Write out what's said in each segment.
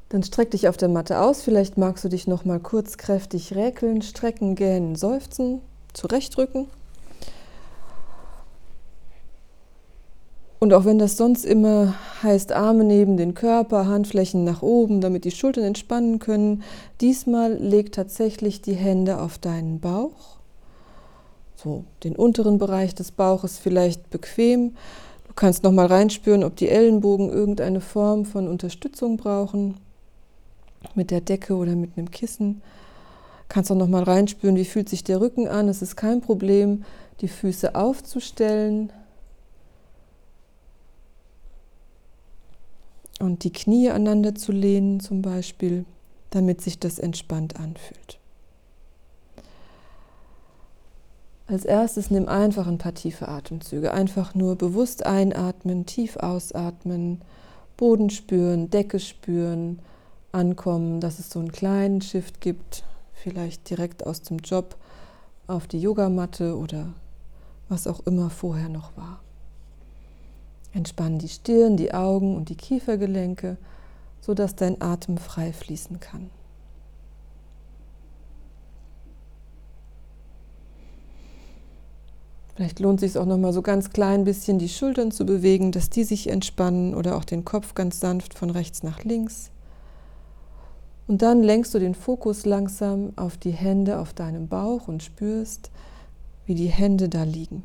Dann streck dich auf der Matte aus. Vielleicht magst du dich noch mal kurz kräftig räkeln, strecken, gähnen, seufzen, zurechtrücken. Und auch wenn das sonst immer heißt, Arme neben den Körper, Handflächen nach oben, damit die Schultern entspannen können, diesmal leg tatsächlich die Hände auf deinen Bauch. So, den unteren Bereich des Bauches vielleicht bequem. Du kannst noch mal reinspüren, ob die Ellenbogen irgendeine Form von Unterstützung brauchen, mit der Decke oder mit einem Kissen. Kannst auch noch mal reinspüren, wie fühlt sich der Rücken an. Es ist kein Problem, die Füße aufzustellen und die Knie aneinander zu lehnen zum Beispiel, damit sich das entspannt anfühlt. Als erstes nimm einfach ein paar tiefe Atemzüge. Einfach nur bewusst einatmen, tief ausatmen, Boden spüren, Decke spüren, ankommen, dass es so einen kleinen Shift gibt, vielleicht direkt aus dem Job auf die Yogamatte oder was auch immer vorher noch war. Entspann die Stirn, die Augen und die Kiefergelenke, sodass dein Atem frei fließen kann. Vielleicht lohnt es sich auch noch mal so ganz klein bisschen die Schultern zu bewegen, dass die sich entspannen oder auch den Kopf ganz sanft von rechts nach links. Und dann lenkst du den Fokus langsam auf die Hände auf deinem Bauch und spürst, wie die Hände da liegen.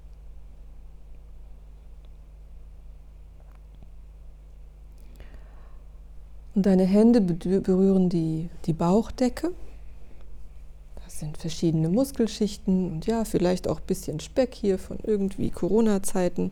Und deine Hände berühren die Bauchdecke. Das sind verschiedene Muskelschichten und ja, vielleicht auch ein bisschen Speck hier von irgendwie Corona-Zeiten.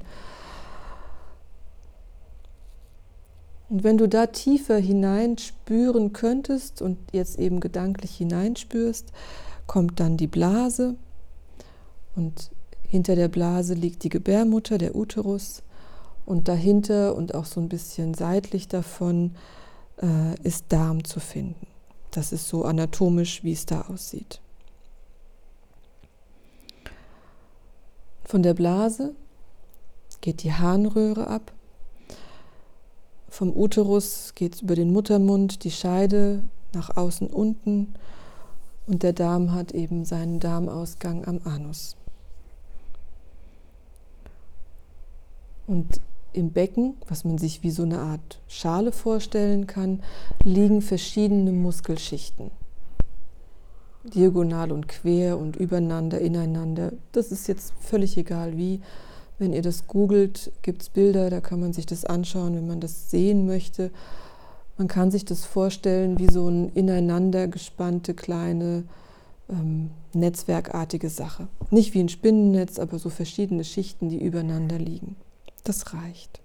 Und wenn du da tiefer hineinspüren könntest und jetzt eben gedanklich hineinspürst, kommt dann die Blase und hinter der Blase liegt die Gebärmutter, der Uterus, und dahinter und auch so ein bisschen seitlich davon ist Darm zu finden. Das ist so anatomisch, wie es da aussieht. Von der Blase geht die Harnröhre ab. Vom Uterus geht es über den Muttermund, die Scheide nach außen unten und der Darm hat eben seinen Darmausgang am Anus. Und im Becken, was man sich wie so eine Art Schale vorstellen kann, liegen verschiedene Muskelschichten. Diagonal und quer und übereinander, ineinander. Das ist jetzt völlig egal wie. Wenn ihr das googelt, gibt es Bilder, da kann man sich das anschauen, wenn man das sehen möchte. Man kann sich das vorstellen wie so eine ineinander gespannte kleine netzwerkartige Sache. Nicht wie ein Spinnennetz, aber so verschiedene Schichten, die übereinander liegen. Das reicht.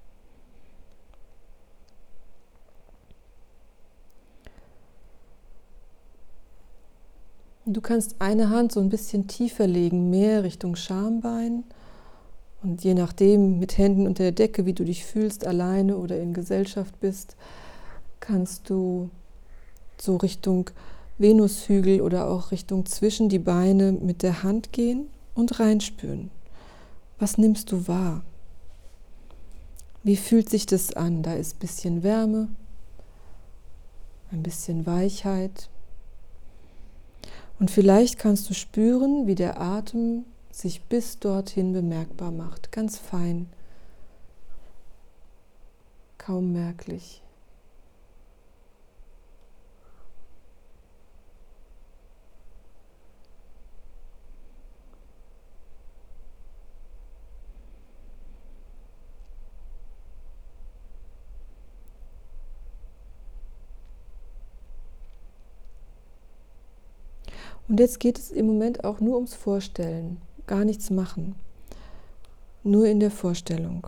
Du kannst eine Hand so ein bisschen tiefer legen, mehr Richtung Schambein. Und je nachdem, mit Händen unter der Decke, wie du dich fühlst, alleine oder in Gesellschaft bist, kannst du so Richtung Venushügel oder auch Richtung zwischen die Beine mit der Hand gehen und reinspüren. Was nimmst du wahr? Wie fühlt sich das an? Da ist ein bisschen Wärme, ein bisschen Weichheit. Und vielleicht kannst du spüren, wie der Atem sich bis dorthin bemerkbar macht, ganz fein, kaum merklich. Und jetzt geht es im Moment auch nur ums Vorstellen, gar nichts machen, nur in der Vorstellung.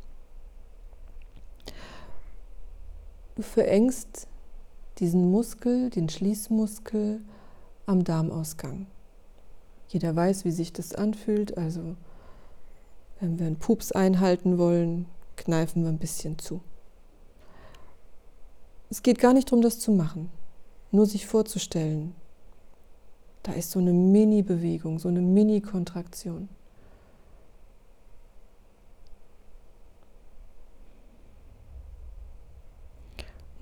Du verengst diesen Muskel, den Schließmuskel am Darmausgang. Jeder weiß, wie sich das anfühlt, also wenn wir einen Pups einhalten wollen, kneifen wir ein bisschen zu. Es geht gar nicht darum, das zu machen, nur sich vorzustellen. Da ist so eine Mini-Bewegung, so eine Mini-Kontraktion.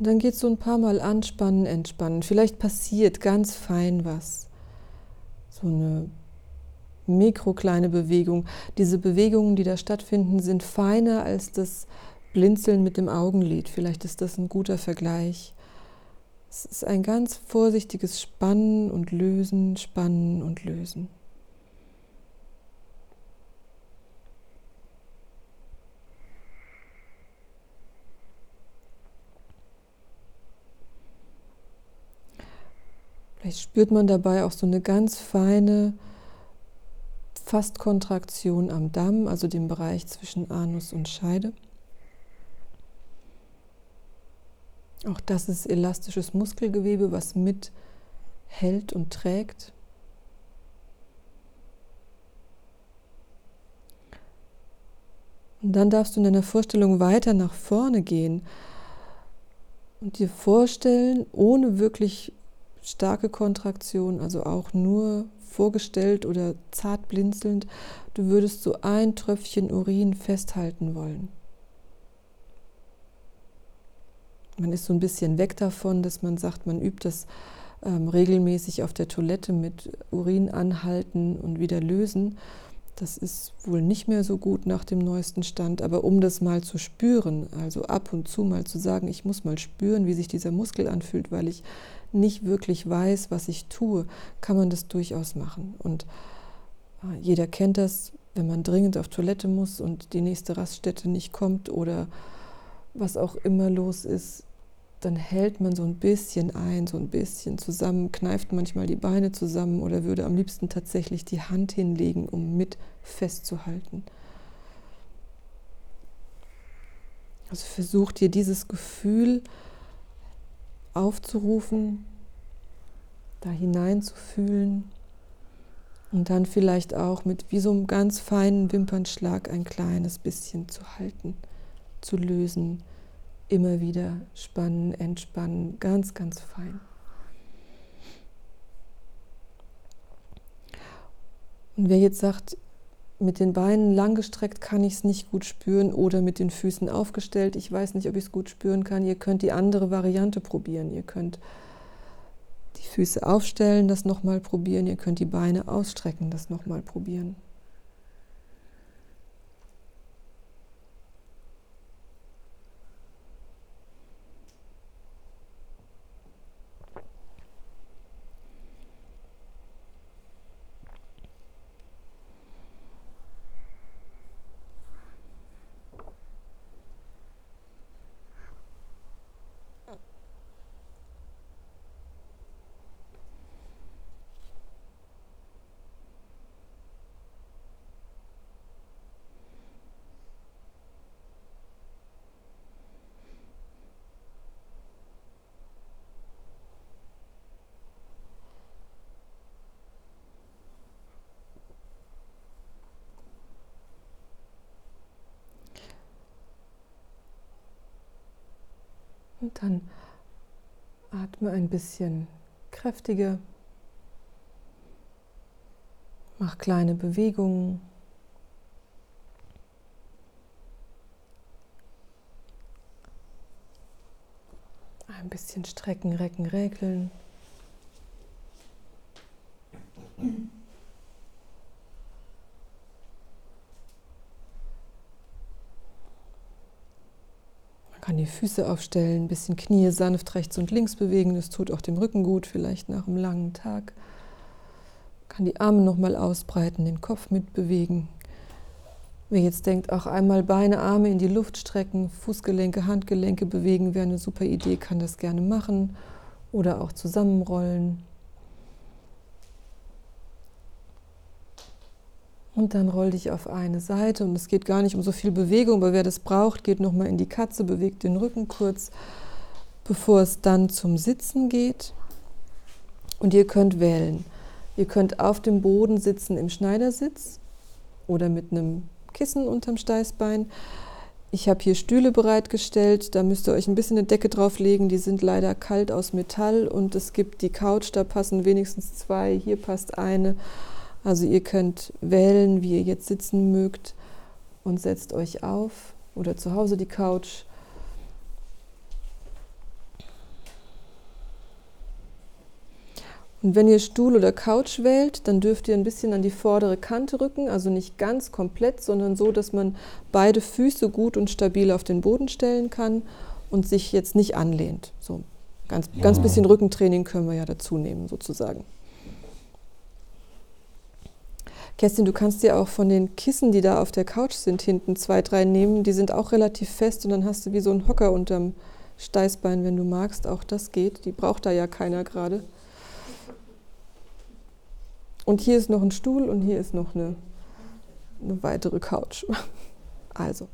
Und dann geht es so ein paar Mal anspannen, entspannen. Vielleicht passiert ganz fein was. So eine mikrokleine Bewegung. Diese Bewegungen, die da stattfinden, sind feiner als das Blinzeln mit dem Augenlid. Vielleicht ist das ein guter Vergleich. Es ist ein ganz vorsichtiges Spannen und Lösen, Spannen und Lösen. Vielleicht spürt man dabei auch so eine ganz feine fast Kontraktion am Damm, also dem Bereich zwischen Anus und Scheide. Auch das ist elastisches Muskelgewebe, was mit hält und trägt. Und dann darfst du in deiner Vorstellung weiter nach vorne gehen und dir vorstellen, ohne wirklich starke Kontraktion, also auch nur vorgestellt oder zart blinzelnd, du würdest so ein Tröpfchen Urin festhalten wollen. Man ist so ein bisschen weg davon, dass man sagt, man übt das regelmäßig auf der Toilette mit Urin anhalten und wieder lösen. Das ist wohl nicht mehr so gut nach dem neuesten Stand, aber um das mal zu spüren, also ab und zu mal zu sagen, ich muss mal spüren, wie sich dieser Muskel anfühlt, weil ich nicht wirklich weiß, was ich tue, kann man das durchaus machen. Und jeder kennt das, wenn man dringend auf Toilette muss und die nächste Raststätte nicht kommt oder was auch immer los ist, dann hält man so ein bisschen ein, so ein bisschen zusammen, kneift manchmal die Beine zusammen oder würde am liebsten tatsächlich die Hand hinlegen, um mit festzuhalten. Also versuch dir dieses Gefühl aufzurufen, da hineinzufühlen und dann vielleicht auch mit wie so einem ganz feinen Wimpernschlag ein kleines bisschen zu halten, zu lösen. Immer wieder spannen, entspannen, ganz, ganz fein. Und wer jetzt sagt, mit den Beinen langgestreckt kann ich es nicht gut spüren oder mit den Füßen aufgestellt, ich weiß nicht, ob ich es gut spüren kann, ihr könnt die andere Variante probieren. Ihr könnt die Füße aufstellen, das nochmal probieren, ihr könnt die Beine ausstrecken, das nochmal probieren. Und dann atme ein bisschen kräftiger, mach kleine Bewegungen. Ein bisschen strecken, recken, räkeln. Man kann die Füße aufstellen, ein bisschen Knie sanft rechts und links bewegen. Das tut auch dem Rücken gut, vielleicht nach einem langen Tag. Man kann die Arme nochmal ausbreiten, den Kopf mitbewegen. Wer jetzt denkt, auch einmal Beine, Arme in die Luft strecken, Fußgelenke, Handgelenke bewegen, wäre eine super Idee, kann das gerne machen. Oder auch zusammenrollen. Und dann roll dich auf eine Seite und es geht gar nicht um so viel Bewegung, aber wer das braucht, geht nochmal in die Katze, bewegt den Rücken kurz, bevor es dann zum Sitzen geht. Und ihr könnt wählen. Ihr könnt auf dem Boden sitzen im Schneidersitz oder mit einem Kissen unterm Steißbein. Ich habe hier Stühle bereitgestellt, da müsst ihr euch ein bisschen eine Decke drauflegen, die sind leider kalt aus Metall und es gibt die Couch, da passen wenigstens 2, hier passt eine. Also ihr könnt wählen, wie ihr jetzt sitzen mögt und setzt euch auf oder zu Hause die Couch. Und wenn ihr Stuhl oder Couch wählt, dann dürft ihr ein bisschen an die vordere Kante rücken, also nicht ganz komplett, sondern so, dass man beide Füße gut und stabil auf den Boden stellen kann und sich jetzt nicht anlehnt. So ganz bisschen Rückentraining können wir ja dazu nehmen, sozusagen. Kerstin, du kannst dir auch von den Kissen, die da auf der Couch sind, hinten 2, 3 nehmen. Die sind auch relativ fest und dann hast du wie so einen Hocker unterm Steißbein, wenn du magst. Auch das geht. Die braucht da ja keiner gerade. Und hier ist noch ein Stuhl und hier ist noch eine weitere Couch. Also,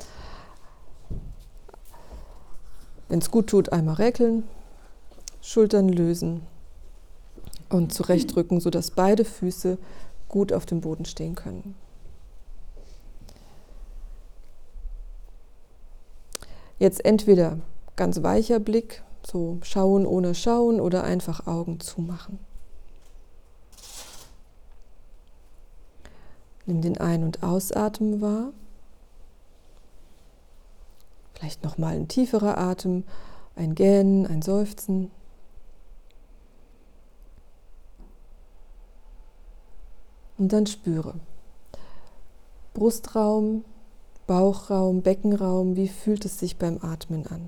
wenn es gut tut, einmal räkeln, Schultern lösen und zurechtrücken, sodass beide Füße gut auf dem Boden stehen können. Jetzt entweder ganz weicher Blick, so schauen ohne schauen oder einfach Augen zumachen. Nimm den Ein- und Ausatmen wahr. Vielleicht nochmal ein tieferer Atem, ein Gähnen, ein Seufzen. Und dann spüre. Brustraum, Bauchraum, Beckenraum, wie fühlt es sich beim Atmen an?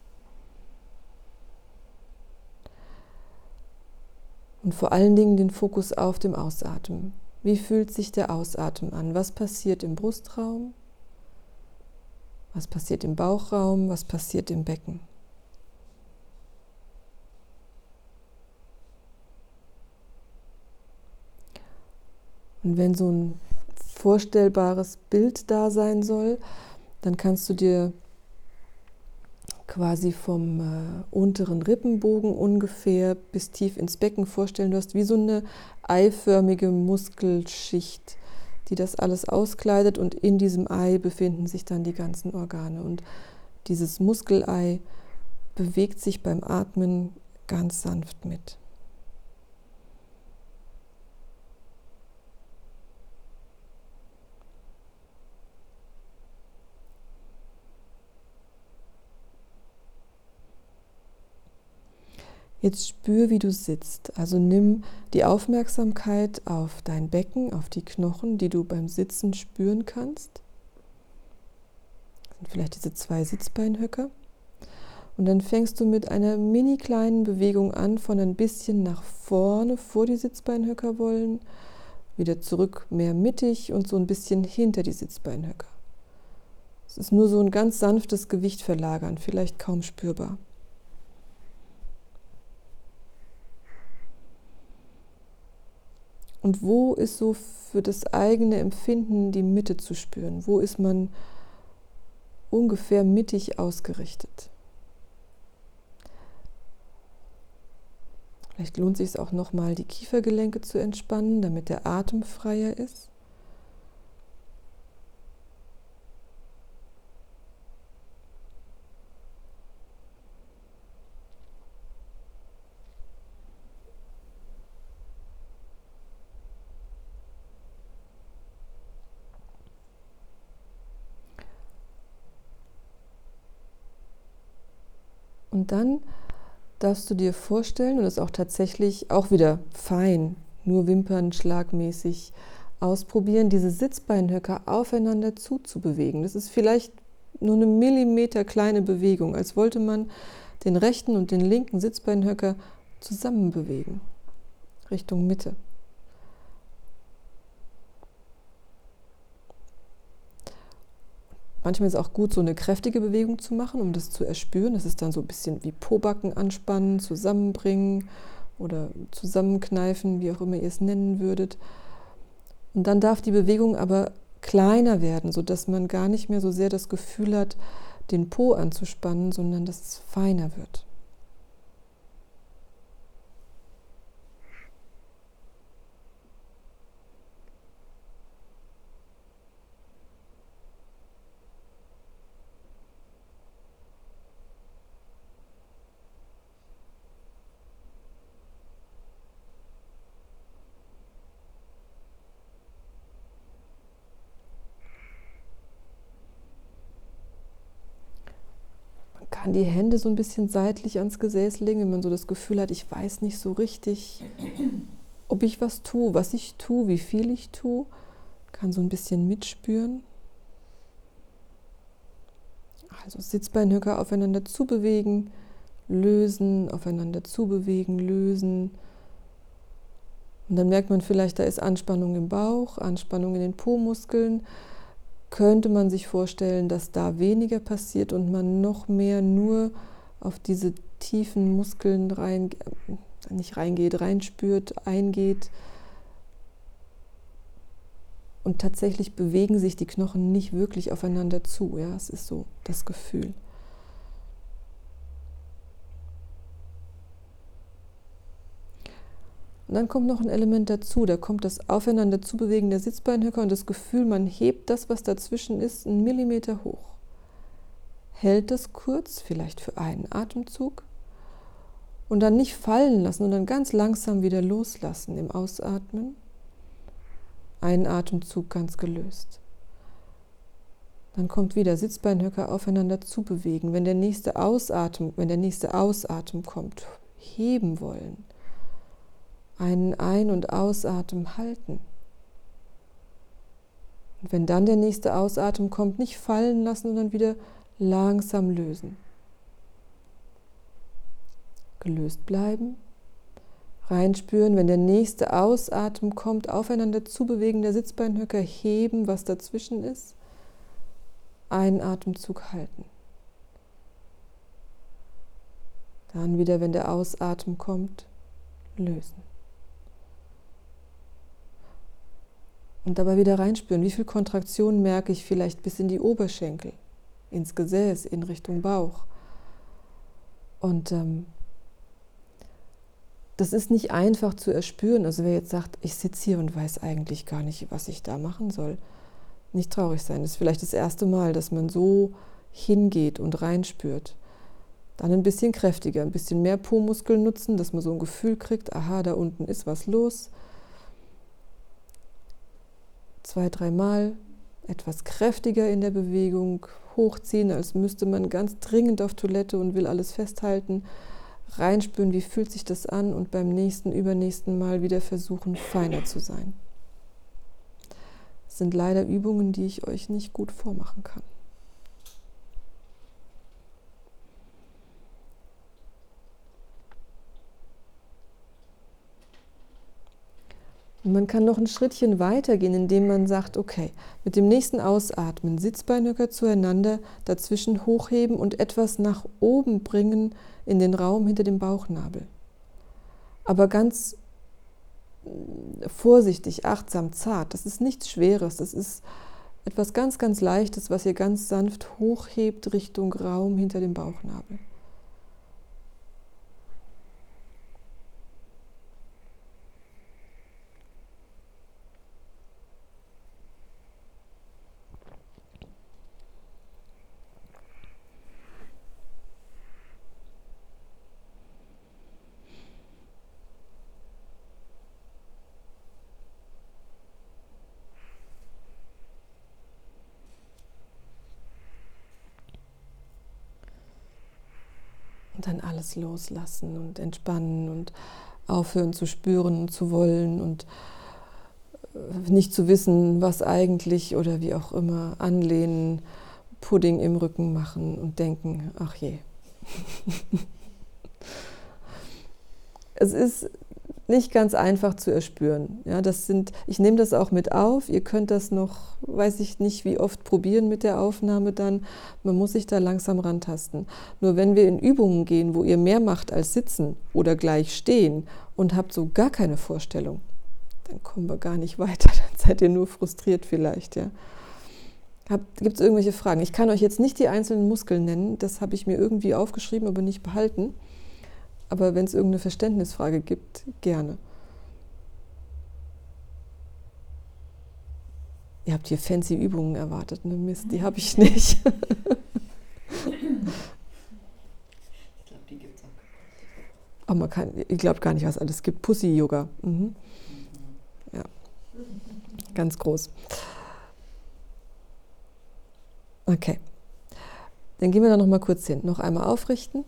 Und vor allen Dingen den Fokus auf dem Ausatmen. Wie fühlt sich der Ausatmen an? Was passiert im Brustraum? Was passiert im Bauchraum? Was passiert im Becken? Und wenn so ein vorstellbares Bild da sein soll, dann kannst du dir quasi vom unteren Rippenbogen ungefähr bis tief ins Becken vorstellen. Du hast wie so eine eiförmige Muskelschicht, die das alles auskleidet und in diesem Ei befinden sich dann die ganzen Organe. Und dieses Muskelei bewegt sich beim Atmen ganz sanft mit. Jetzt spür, wie du sitzt. Also nimm die Aufmerksamkeit auf dein Becken, auf die Knochen, die du beim Sitzen spüren kannst. Das sind vielleicht diese 2 Sitzbeinhöcker. Und dann fängst du mit einer mini kleinen Bewegung an, von ein bisschen nach vorne vor die Sitzbeinhöcker wollen, wieder zurück mehr mittig und so ein bisschen hinter die Sitzbeinhöcker. Es ist nur so ein ganz sanftes Gewicht verlagern, vielleicht kaum spürbar. Und wo ist so für das eigene Empfinden die Mitte zu spüren? Wo ist man ungefähr mittig ausgerichtet? Vielleicht lohnt es sich auch nochmal, die Kiefergelenke zu entspannen, damit der Atem freier ist. Und dann darfst du dir vorstellen, und das ist auch tatsächlich auch wieder fein, nur wimpernschlagmäßig ausprobieren, diese Sitzbeinhöcker aufeinander zuzubewegen. Das ist vielleicht nur eine Millimeter kleine Bewegung, als wollte man den rechten und den linken Sitzbeinhöcker zusammen bewegen, Richtung Mitte. Manchmal ist es auch gut, so eine kräftige Bewegung zu machen, um das zu erspüren. Das ist dann so ein bisschen wie Pobacken anspannen, zusammenbringen oder zusammenkneifen, wie auch immer ihr es nennen würdet. Und dann darf die Bewegung aber kleiner werden, sodass man gar nicht mehr so sehr das Gefühl hat, den Po anzuspannen, sondern dass es feiner wird. kann die Hände so ein bisschen seitlich ans Gesäß legen, wenn man so das Gefühl hat, ich weiß nicht so richtig, ob ich was tue, was ich tue, wie viel ich tue. Kann so ein bisschen mitspüren. Also Sitzbeinhöcker aufeinander zubewegen, lösen, aufeinander zubewegen, lösen. Und dann merkt man vielleicht, da ist Anspannung im Bauch, Anspannung in den Po-Muskeln. Könnte man sich vorstellen, dass da weniger passiert und man noch mehr nur auf diese tiefen Muskeln reinspürt, eingeht. Und tatsächlich bewegen sich die Knochen nicht wirklich aufeinander zu. Ja, es ist so das Gefühl. Und dann kommt noch ein Element dazu, da kommt das Aufeinander zubewegen der Sitzbeinhöcker und das Gefühl, man hebt das, was dazwischen ist, 1 Millimeter hoch. Hält das kurz, vielleicht für einen Atemzug, und dann nicht fallen lassen und dann ganz langsam wieder loslassen im Ausatmen. Einen Atemzug ganz gelöst. Dann kommt wieder Sitzbeinhöcker aufeinander zubewegen. Wenn der nächste Ausatmen kommt, heben wollen. Einen Ein- und Ausatmen halten. Und wenn dann der nächste Ausatmen kommt, nicht fallen lassen, sondern wieder langsam lösen. Gelöst bleiben. Reinspüren, wenn der nächste Ausatmen kommt, aufeinander zubewegen der Sitzbeinhöcker, heben, was dazwischen ist. Einen Atemzug halten. Dann wieder, wenn der Ausatmen kommt, lösen. Und dabei wieder reinspüren, wie viel Kontraktion merke ich vielleicht bis in die Oberschenkel, ins Gesäß, in Richtung Bauch. Und das ist nicht einfach zu erspüren. Also wer jetzt sagt, ich sitze hier und weiß eigentlich gar nicht, was ich da machen soll, nicht traurig sein. Das ist vielleicht das erste Mal, dass man so hingeht und reinspürt. Dann ein bisschen kräftiger, ein bisschen mehr Po-Muskeln nutzen, dass man so ein Gefühl kriegt, aha, da unten ist was los. 2, 3 Mal etwas kräftiger in der Bewegung, hochziehen, als müsste man ganz dringend auf Toilette und will alles festhalten. Reinspüren, wie fühlt sich das an, und beim übernächsten Mal wieder versuchen, feiner zu sein. Das sind leider Übungen, die ich euch nicht gut vormachen kann. Und man kann noch ein Schrittchen weitergehen, indem man sagt, okay, mit dem nächsten Ausatmen Sitzbeinhöcker zueinander, dazwischen hochheben und etwas nach oben bringen in den Raum hinter dem Bauchnabel. Aber ganz vorsichtig, achtsam, zart. Das ist nichts Schweres, das ist etwas ganz, ganz Leichtes, was ihr ganz sanft hochhebt Richtung Raum hinter dem Bauchnabel. Und dann alles loslassen und entspannen und aufhören zu spüren und zu wollen und nicht zu wissen, was eigentlich oder wie auch immer, anlehnen, Pudding im Rücken machen und denken, ach je. Es ist nicht ganz einfach zu erspüren. Ja, ich nehme das auch mit auf. Ihr könnt das noch, weiß ich nicht, wie oft probieren mit der Aufnahme dann. Man muss sich da langsam rantasten. Nur wenn wir in Übungen gehen, wo ihr mehr macht als sitzen oder gleich stehen und habt so gar keine Vorstellung, dann kommen wir gar nicht weiter. Dann seid ihr nur frustriert vielleicht. Ja. Gibt es irgendwelche Fragen? Ich kann euch jetzt nicht die einzelnen Muskeln nennen. Das habe ich mir irgendwie aufgeschrieben, aber nicht behalten. Aber wenn es irgendeine Verständnisfrage gibt, gerne. Ihr habt hier fancy Übungen erwartet, ne? Mist, die habe ich nicht. Ich glaube, die gibt es auch. Aber ihr glaubt gar nicht, was alles gibt. Pussy-Yoga. Mhm. Ja, ganz groß. Okay. Dann gehen wir da noch mal kurz hin. Noch einmal aufrichten.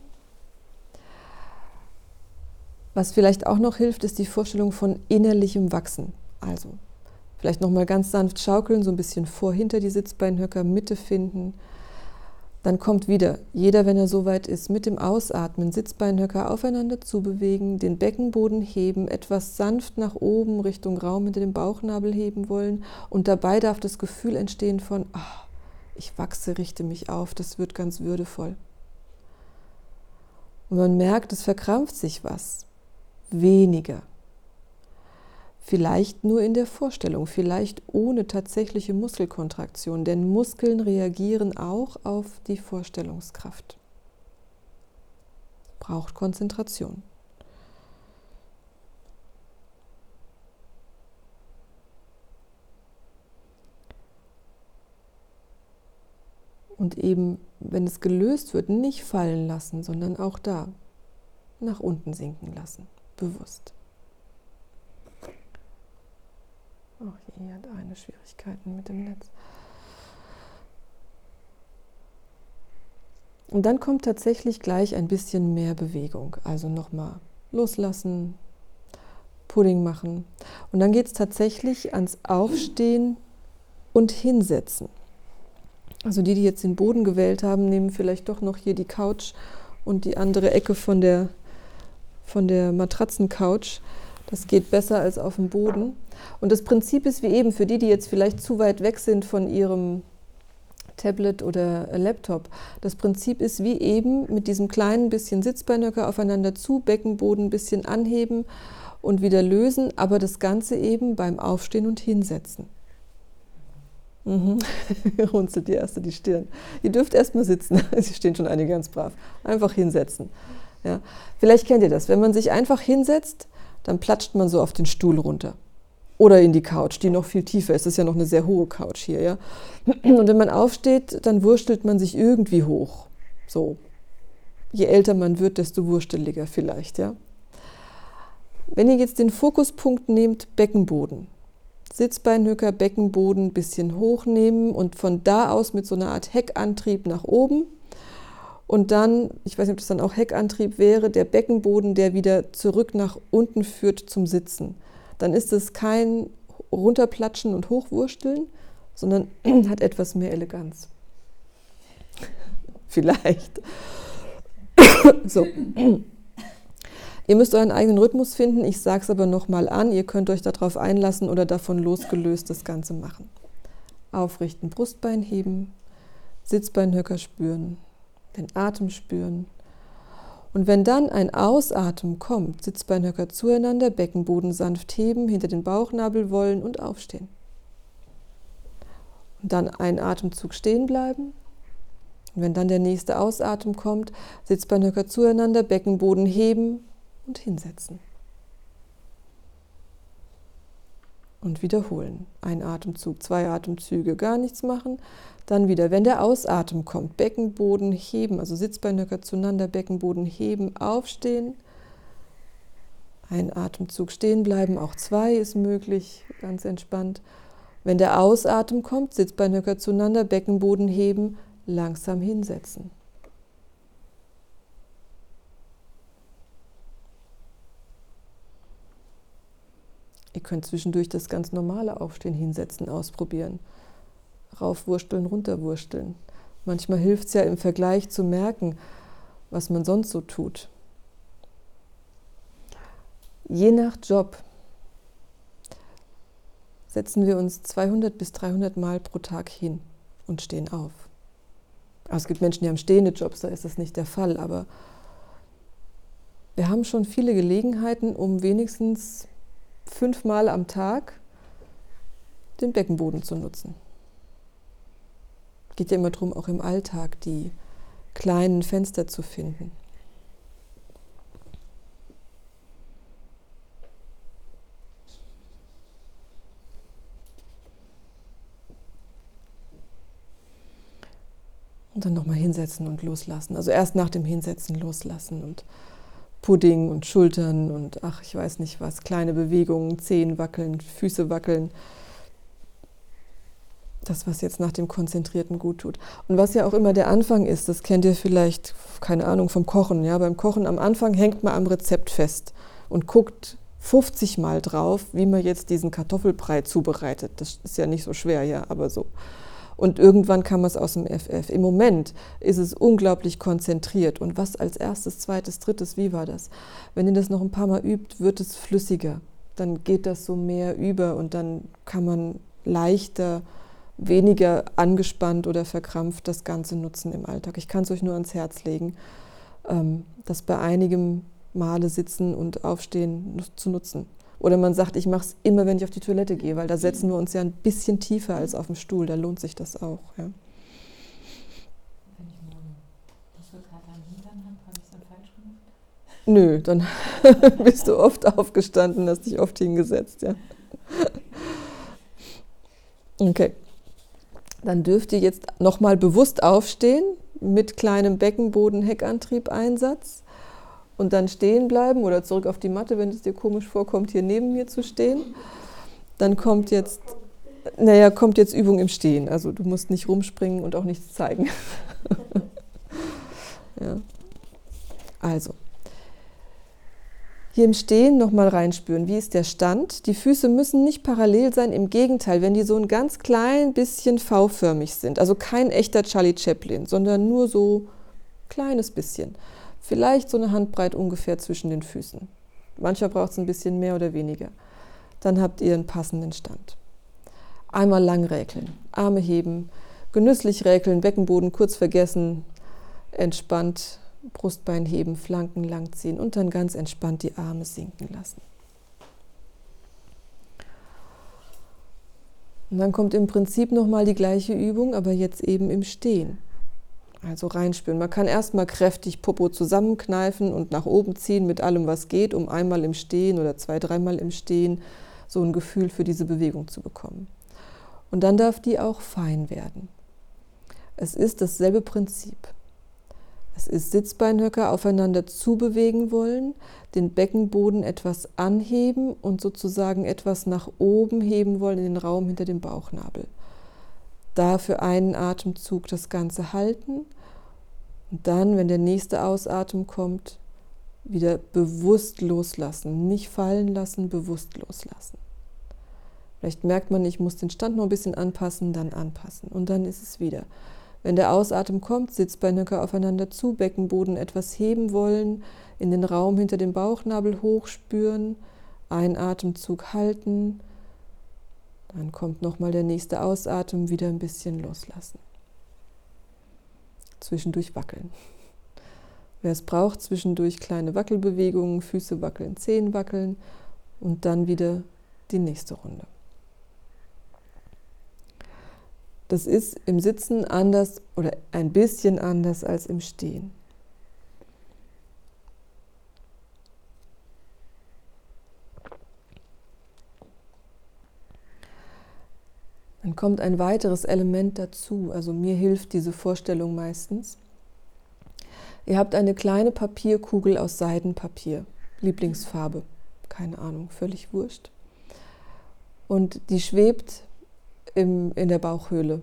Was vielleicht auch noch hilft, ist die Vorstellung von innerlichem Wachsen. Also vielleicht noch mal ganz sanft schaukeln, so ein bisschen vor, hinter die Sitzbeinhöcker, Mitte finden. Dann kommt wieder, jeder, wenn er soweit ist, mit dem Ausatmen Sitzbeinhöcker aufeinander zubewegen, den Beckenboden heben, etwas sanft nach oben Richtung Raum hinter dem Bauchnabel heben wollen. Und dabei darf das Gefühl entstehen von, ich wachse, richte mich auf, das wird ganz würdevoll. Und man merkt, es verkrampft sich was. Weniger. Vielleicht nur in der Vorstellung, vielleicht ohne tatsächliche Muskelkontraktion, denn Muskeln reagieren auch auf die Vorstellungskraft. Braucht Konzentration. Und eben, wenn es gelöst wird, nicht fallen lassen, sondern auch da nach unten sinken lassen, bewusst. Hier hat eine Schwierigkeiten mit dem Netz. Und dann kommt tatsächlich gleich ein bisschen mehr Bewegung. Also nochmal loslassen, Pudding machen. Und dann geht es tatsächlich ans Aufstehen und Hinsetzen. Also die jetzt den Boden gewählt haben, nehmen vielleicht doch noch hier die Couch und die andere Ecke von der Matratzencouch. Das geht besser als auf dem Boden. Und das Prinzip ist wie eben, für die jetzt vielleicht zu weit weg sind von ihrem Tablet oder Laptop, das Prinzip ist wie eben mit diesem kleinen bisschen Sitzbeinhöcker aufeinander zu, Beckenboden ein bisschen anheben und wieder lösen, aber das Ganze eben beim Aufstehen und Hinsetzen. Runzelt die erste die Stirn. Ihr dürft erstmal sitzen, Sie stehen schon einige ganz brav. Einfach hinsetzen. Ja. Vielleicht kennt ihr das, wenn man sich einfach hinsetzt, dann platscht man so auf den Stuhl runter. Oder in die Couch, die noch viel tiefer ist. Das ist ja noch eine sehr hohe Couch hier, ja. Und wenn man aufsteht, dann wurstelt man sich irgendwie hoch. So. Je älter man wird, desto wursteliger vielleicht, ja. Wenn ihr jetzt den Fokuspunkt nehmt, Beckenboden. Sitzbeinhöcker, Beckenboden ein bisschen hochnehmen und von da aus mit so einer Art Heckantrieb nach oben. Und dann, ich weiß nicht, ob das dann auch Heckantrieb wäre, der Beckenboden, der wieder zurück nach unten führt zum Sitzen. Dann ist es kein Runterplatschen und Hochwursteln, sondern hat etwas mehr Eleganz. Vielleicht. So. Ihr müsst euren eigenen Rhythmus finden, ich sage es aber nochmal an, ihr könnt euch darauf einlassen oder davon losgelöst das Ganze machen. Aufrichten, Brustbein heben, Sitzbeinhöcker spüren, den Atem spüren. Und wenn dann ein Ausatmen kommt, Sitzbeinhöcker zueinander, Beckenboden sanft heben, hinter den Bauchnabel wollen und aufstehen. Und dann ein Atemzug stehen bleiben. Und wenn dann der nächste Ausatmen kommt, Sitzbeinhöcker zueinander, Beckenboden heben und hinsetzen. Und wiederholen. Ein Atemzug, 2 Atemzüge, gar nichts machen. Dann wieder, wenn der Ausatmen kommt, Beckenboden heben, also Sitzbeinhöcker zueinander, Beckenboden heben, aufstehen. Ein Atemzug stehen bleiben, auch 2 ist möglich, ganz entspannt. Wenn der Ausatmen kommt, Sitzbeinhöcker zueinander, Beckenboden heben, langsam hinsetzen. Ihr könnt zwischendurch das ganz normale Aufstehen, Hinsetzen ausprobieren. Raufwursteln, runterwursteln. Manchmal hilft es ja im Vergleich zu merken, was man sonst so tut. Je nach Job setzen wir uns 200 bis 300 Mal pro Tag hin und stehen auf. Also es gibt Menschen, die haben stehende Jobs, da ist das nicht der Fall, aber wir haben schon viele Gelegenheiten, um wenigstens 5 Mal am Tag den Beckenboden zu nutzen. Es geht ja immer darum, auch im Alltag die kleinen Fenster zu finden. Und dann nochmal hinsetzen und loslassen. Also erst nach dem Hinsetzen loslassen und Pudding und Schultern und ach, ich weiß nicht was, kleine Bewegungen, Zehen wackeln, Füße wackeln. Das, was jetzt nach dem Konzentrierten gut tut. Und was ja auch immer der Anfang ist, das kennt ihr vielleicht, keine Ahnung, vom Kochen. Ja? Beim Kochen am Anfang hängt man am Rezept fest und guckt 50 Mal drauf, wie man jetzt diesen Kartoffelbrei zubereitet. Das ist ja nicht so schwer, ja, aber so. Und irgendwann kann man es aus dem FF. Im Moment ist es unglaublich konzentriert. Und was als erstes, zweites, drittes, wie war das? Wenn ihr das noch ein paar Mal übt, wird es flüssiger. Dann geht das so mehr über und dann kann man leichter, weniger angespannt oder verkrampft das Ganze nutzen im Alltag. Ich kann es euch nur ans Herz legen, das bei einigem Male sitzen und aufstehen zu nutzen. Oder man sagt, ich mache es immer, wenn ich auf die Toilette gehe, weil da setzen wir uns ja ein bisschen tiefer als auf dem Stuhl, da lohnt sich das auch. Ja. Wenn ich morgen Muskelkater am Hintern habe, habe ich es dann falsch gemacht? Nö, dann bist du oft aufgestanden, hast dich oft hingesetzt. Ja. Okay, dann dürft ihr jetzt nochmal bewusst aufstehen mit kleinem Beckenboden-Heckantrieb-Einsatz. Und dann stehen bleiben oder zurück auf die Matte, wenn es dir komisch vorkommt, hier neben mir zu stehen. Dann kommt jetzt Übung im Stehen. Also du musst nicht rumspringen und auch nichts zeigen. Ja. Also, hier im Stehen nochmal reinspüren. Wie ist der Stand? Die Füße müssen nicht parallel sein. Im Gegenteil, wenn die so ein ganz klein bisschen V-förmig sind, also kein echter Charlie Chaplin, sondern nur so ein kleines bisschen. Vielleicht so eine Handbreit ungefähr zwischen den Füßen. Mancher braucht es ein bisschen mehr oder weniger. Dann habt ihr einen passenden Stand. Einmal lang räkeln, Arme heben, genüsslich räkeln, Beckenboden kurz vergessen, entspannt Brustbein heben, Flanken langziehen und dann ganz entspannt die Arme sinken lassen. Und dann kommt im Prinzip nochmal die gleiche Übung, aber jetzt eben im Stehen. Also reinspüren. Man kann erstmal kräftig Popo zusammenkneifen und nach oben ziehen mit allem, was geht, um einmal im Stehen oder 2-, 3-mal im Stehen so ein Gefühl für diese Bewegung zu bekommen. Und dann darf die auch fein werden. Es ist dasselbe Prinzip. Es ist Sitzbeinhöcker aufeinander zubewegen wollen, den Beckenboden etwas anheben und sozusagen etwas nach oben heben wollen in den Raum hinter dem Bauchnabel. Da für einen Atemzug das Ganze halten und dann, wenn der nächste Ausatmen kommt, wieder bewusst loslassen. Nicht fallen lassen, bewusst loslassen. Vielleicht merkt man, ich muss den Stand noch ein bisschen anpassen, dann anpassen. Und dann ist es wieder. Wenn der Ausatmen kommt, Sitzbeinhöcker aufeinander zu, Beckenboden etwas heben wollen, in den Raum hinter dem Bauchnabel hochspüren, einen Atemzug halten. Dann kommt nochmal der nächste Ausatmen, wieder ein bisschen loslassen. Zwischendurch wackeln. Wer es braucht, zwischendurch kleine Wackelbewegungen, Füße wackeln, Zehen wackeln und dann wieder die nächste Runde. Das ist im Sitzen anders oder ein bisschen anders als im Stehen. Dann kommt ein weiteres Element dazu, also mir hilft diese Vorstellung meistens. Ihr habt eine kleine Papierkugel aus Seidenpapier, Lieblingsfarbe, keine Ahnung, völlig wurscht. Und die schwebt in der Bauchhöhle.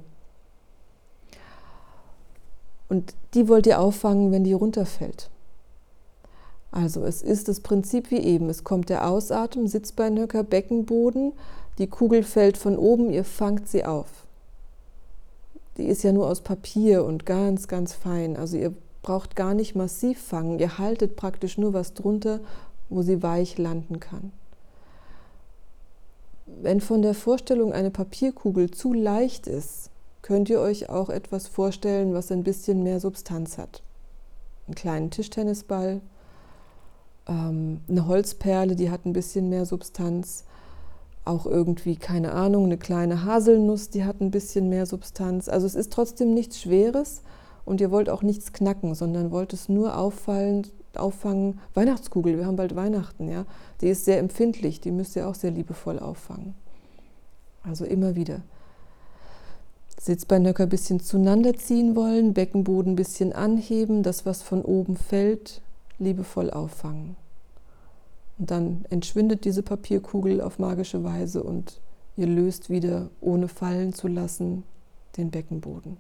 Und die wollt ihr auffangen, wenn die runterfällt. Also es ist das Prinzip wie eben, es kommt der Ausatmen, Sitzbeinhöcker, Beckenboden, die Kugel fällt von oben, ihr fangt sie auf. Die ist ja nur aus Papier und ganz, ganz fein. Also ihr braucht gar nicht massiv fangen. Ihr haltet praktisch nur was drunter, wo sie weich landen kann. Wenn von der Vorstellung eine Papierkugel zu leicht ist, könnt ihr euch auch etwas vorstellen, was ein bisschen mehr Substanz hat. Einen kleinen Tischtennisball, eine Holzperle, die hat ein bisschen mehr Substanz. Auch irgendwie, keine Ahnung, eine kleine Haselnuss, die hat ein bisschen mehr Substanz. Also es ist trotzdem nichts Schweres und ihr wollt auch nichts knacken, sondern wollt es nur auffangen. Weihnachtskugel, wir haben bald Weihnachten, ja. Die ist sehr empfindlich, die müsst ihr auch sehr liebevoll auffangen. Also immer wieder. Sitzbeinhöcker ein bisschen zueinander ziehen wollen, Beckenboden ein bisschen anheben, das, was von oben fällt, liebevoll auffangen. Und dann entschwindet diese Papierkugel auf magische Weise und Ihr löst wieder, ohne fallen zu lassen, den Beckenboden.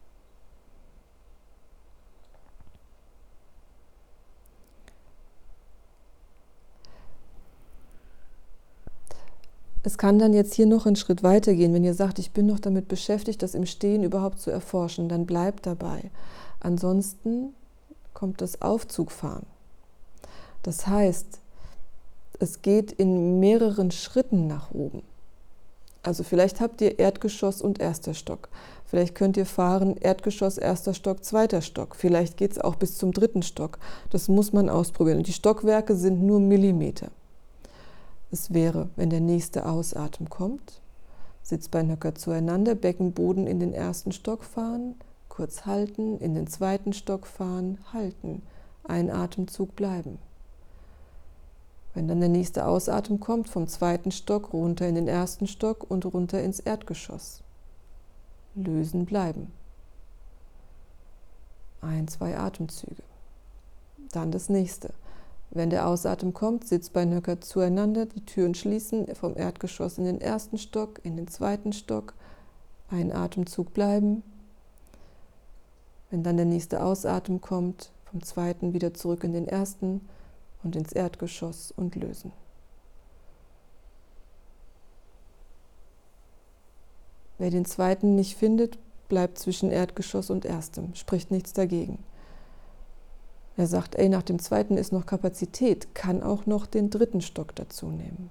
Es kann dann jetzt hier noch einen Schritt weiter gehen. Wenn ihr sagt, ich bin noch damit beschäftigt, das im Stehen überhaupt zu erforschen, dann bleibt dabei. Ansonsten kommt das Aufzugfahren. Das heißt, es geht in mehreren Schritten nach oben. Also vielleicht habt ihr Erdgeschoss und erster Stock. Vielleicht könnt ihr fahren Erdgeschoss, erster Stock, zweiter Stock. Vielleicht geht es auch bis zum dritten Stock. Das muss man ausprobieren. Und die Stockwerke sind nur Millimeter. Es wäre, wenn der nächste Ausatmen kommt, Sitzbeinhöcker zueinander, Beckenboden in den ersten Stock fahren, kurz halten, in den zweiten Stock fahren, halten, ein Atemzug bleiben. Wenn dann der nächste Ausatmen kommt, vom zweiten Stock runter in den ersten Stock und runter ins Erdgeschoss. Lösen, bleiben. 1, 2 Atemzüge. Dann das nächste. Wenn der Ausatmen kommt, Sitzbeinhöcker zueinander, die Türen schließen, vom Erdgeschoss in den ersten Stock, in den zweiten Stock, ein Atemzug bleiben. Wenn dann der nächste Ausatmen kommt, vom zweiten wieder zurück in den ersten und ins Erdgeschoss und lösen. Wer den zweiten nicht findet, bleibt zwischen Erdgeschoss und erstem, spricht nichts dagegen. Er sagt, nach dem zweiten ist noch Kapazität, kann auch noch den dritten Stock dazu nehmen.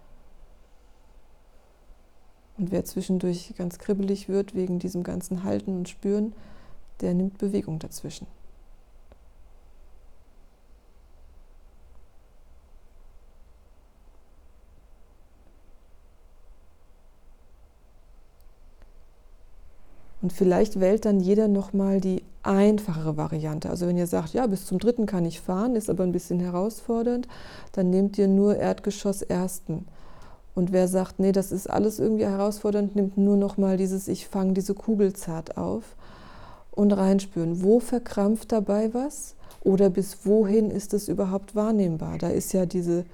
Und wer zwischendurch ganz kribbelig wird wegen diesem ganzen Halten und Spüren, der nimmt Bewegung dazwischen. Und vielleicht wählt dann jeder nochmal die einfachere Variante. Also wenn ihr sagt, ja, bis zum dritten kann ich fahren, ist aber ein bisschen herausfordernd, dann nehmt ihr nur Erdgeschoss ersten. Und wer sagt, nee, das ist alles irgendwie herausfordernd, nimmt nur nochmal dieses, ich fange diese Kugel zart auf und reinspüren. Wo verkrampft dabei was? Oder bis wohin ist es überhaupt wahrnehmbar? Da ist ja dieses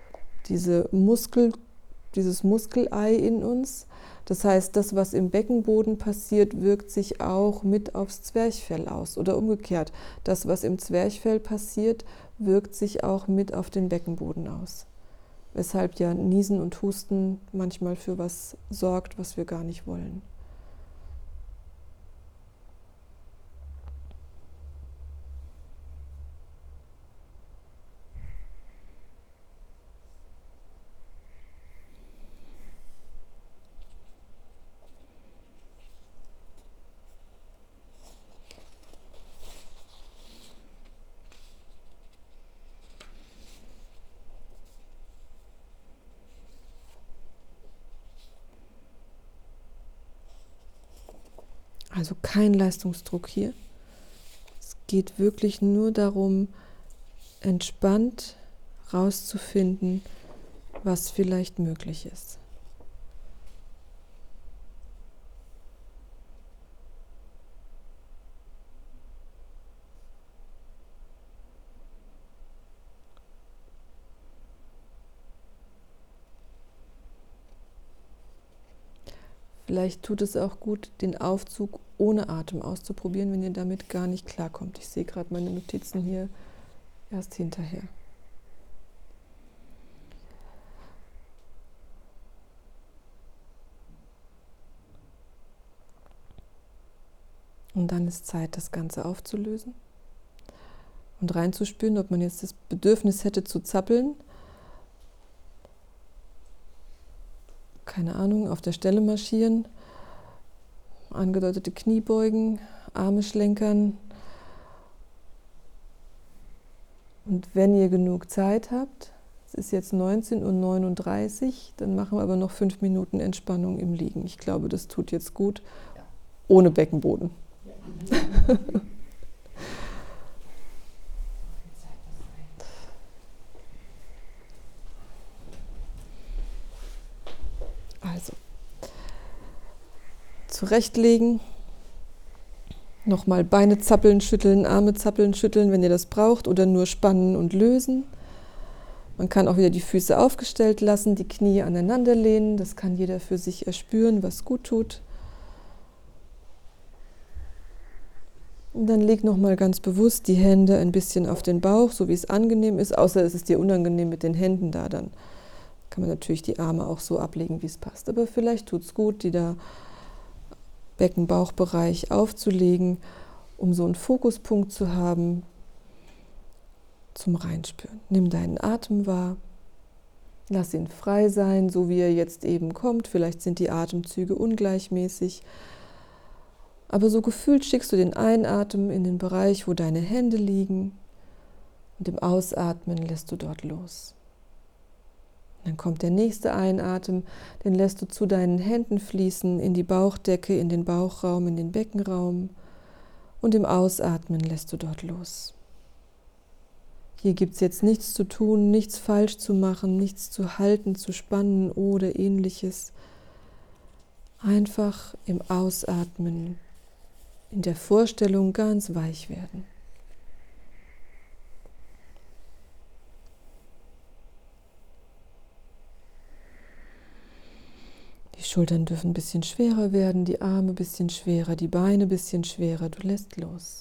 Muskelei in uns. Das heißt, das, was im Beckenboden passiert, wirkt sich auch mit aufs Zwerchfell aus. Oder umgekehrt, das, was im Zwerchfell passiert, wirkt sich auch mit auf den Beckenboden aus. Weshalb ja Niesen und Husten manchmal für was sorgt, was wir gar nicht wollen. Also kein Leistungsdruck hier. Es geht wirklich nur darum, entspannt rauszufinden, was vielleicht möglich ist. Vielleicht tut es auch gut, den Aufzug ohne Atem auszuprobieren, wenn ihr damit gar nicht klarkommt. Ich sehe gerade meine Notizen hier erst hinterher. Und dann ist Zeit, das Ganze aufzulösen und reinzuspüren, ob man jetzt das Bedürfnis hätte zu zappeln. Keine Ahnung, auf der Stelle marschieren, angedeutete Kniebeugen, Arme schlenkern. Und wenn ihr genug Zeit habt, es ist jetzt 19:39 Uhr, dann machen wir aber noch 5 Minuten Entspannung im Liegen. Ich glaube, das tut jetzt gut, ohne Beckenboden. Also, zurechtlegen, nochmal Beine zappeln, schütteln, Arme zappeln, schütteln, wenn ihr das braucht, oder nur spannen und lösen. Man kann auch wieder die Füße aufgestellt lassen, die Knie aneinander lehnen. Das kann jeder für sich erspüren, was gut tut. Und dann leg nochmal ganz bewusst die Hände ein bisschen auf den Bauch, so wie es angenehm ist, außer es ist dir unangenehm mit den Händen da, dann kann man natürlich die Arme auch so ablegen, wie es passt. Aber vielleicht tut es gut, die da Becken-Bauchbereich aufzulegen, um so einen Fokuspunkt zu haben zum Reinspüren. Nimm deinen Atem wahr, lass ihn frei sein, so wie er jetzt eben kommt. Vielleicht sind die Atemzüge ungleichmäßig. Aber so gefühlt schickst du den Einatmen in den Bereich, wo deine Hände liegen, und im Ausatmen lässt du dort los. Dann kommt der nächste Einatmen, den lässt du zu deinen Händen fließen, in die Bauchdecke, in den Bauchraum, in den Beckenraum, und im Ausatmen lässt du dort los. Hier gibt es jetzt nichts zu tun, nichts falsch zu machen, nichts zu halten, zu spannen oder ähnliches. Einfach im Ausatmen, in der Vorstellung ganz weich werden. Die Schultern dürfen ein bisschen schwerer werden, die Arme ein bisschen schwerer, die Beine ein bisschen schwerer. Du lässt los.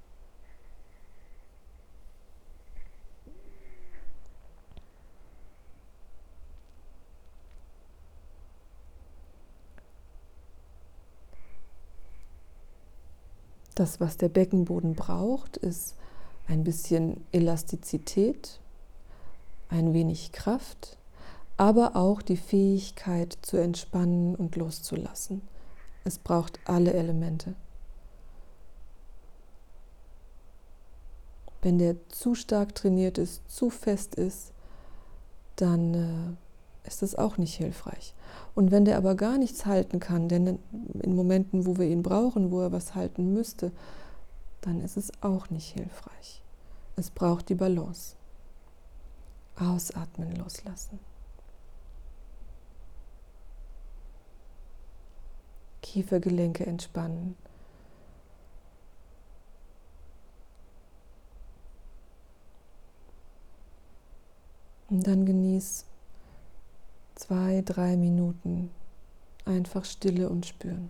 Das, was der Beckenboden braucht, ist ein bisschen Elastizität, ein wenig Kraft, aber auch die Fähigkeit zu entspannen und loszulassen. Es braucht alle Elemente. Wenn der zu stark trainiert ist, zu fest ist, dann ist das auch nicht hilfreich. Und wenn der aber gar nichts halten kann, denn in Momenten, wo wir ihn brauchen, wo er was halten müsste, dann ist es auch nicht hilfreich. Es braucht die Balance. Ausatmen, loslassen. Kiefergelenke entspannen. Und dann genieß 2, 3 Minuten einfach Stille und Spüren.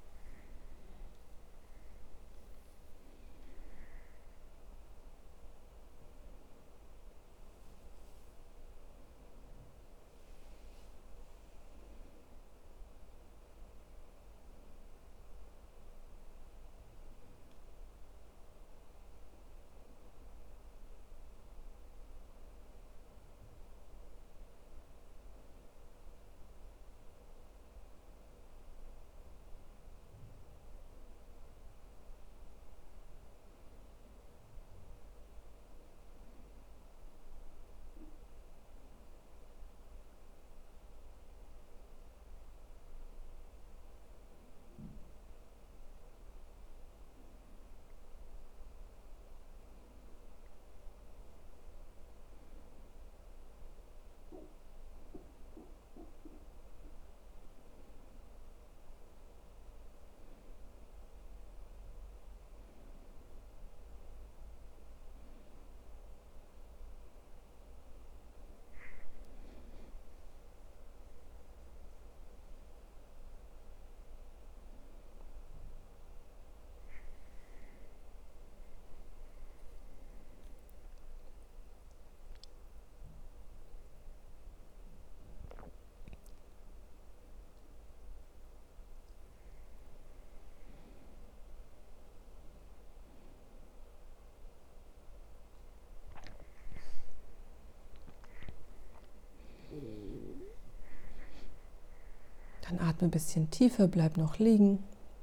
Dann atme ein bisschen tiefer, bleib noch liegen.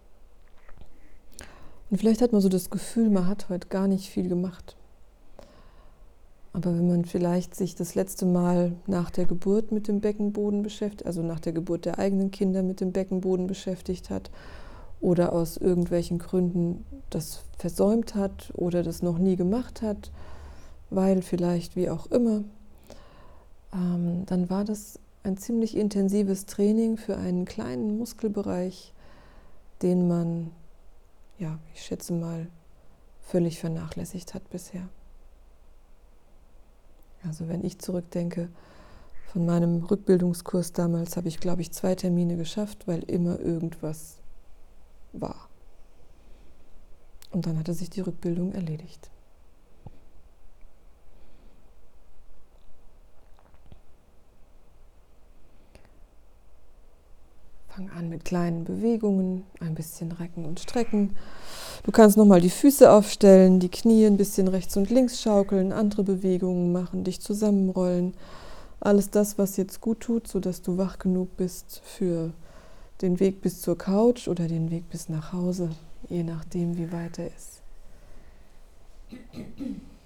Und vielleicht hat man so das Gefühl, man hat heute gar nicht viel gemacht. Aber wenn man vielleicht sich das letzte Mal nach der Geburt mit dem Beckenboden beschäftigt, also nach der Geburt der eigenen Kinder mit dem Beckenboden beschäftigt hat oder aus irgendwelchen Gründen das versäumt hat oder das noch nie gemacht hat, weil vielleicht wie auch immer, dann war das ein ziemlich intensives Training für einen kleinen Muskelbereich, den man, ja, ich schätze mal, völlig vernachlässigt hat bisher. Also wenn ich zurückdenke, von meinem Rückbildungskurs damals habe ich, glaube ich, 2 Termine geschafft, weil immer irgendwas war. Und dann hatte sich die Rückbildung erledigt. Fang an mit kleinen Bewegungen, ein bisschen recken und strecken. Du kannst nochmal die Füße aufstellen, die Knie ein bisschen rechts und links schaukeln, andere Bewegungen machen, dich zusammenrollen. Alles das, was jetzt gut tut, sodass du wach genug bist für den Weg bis zur Couch oder den Weg bis nach Hause, je nachdem, wie weit er ist.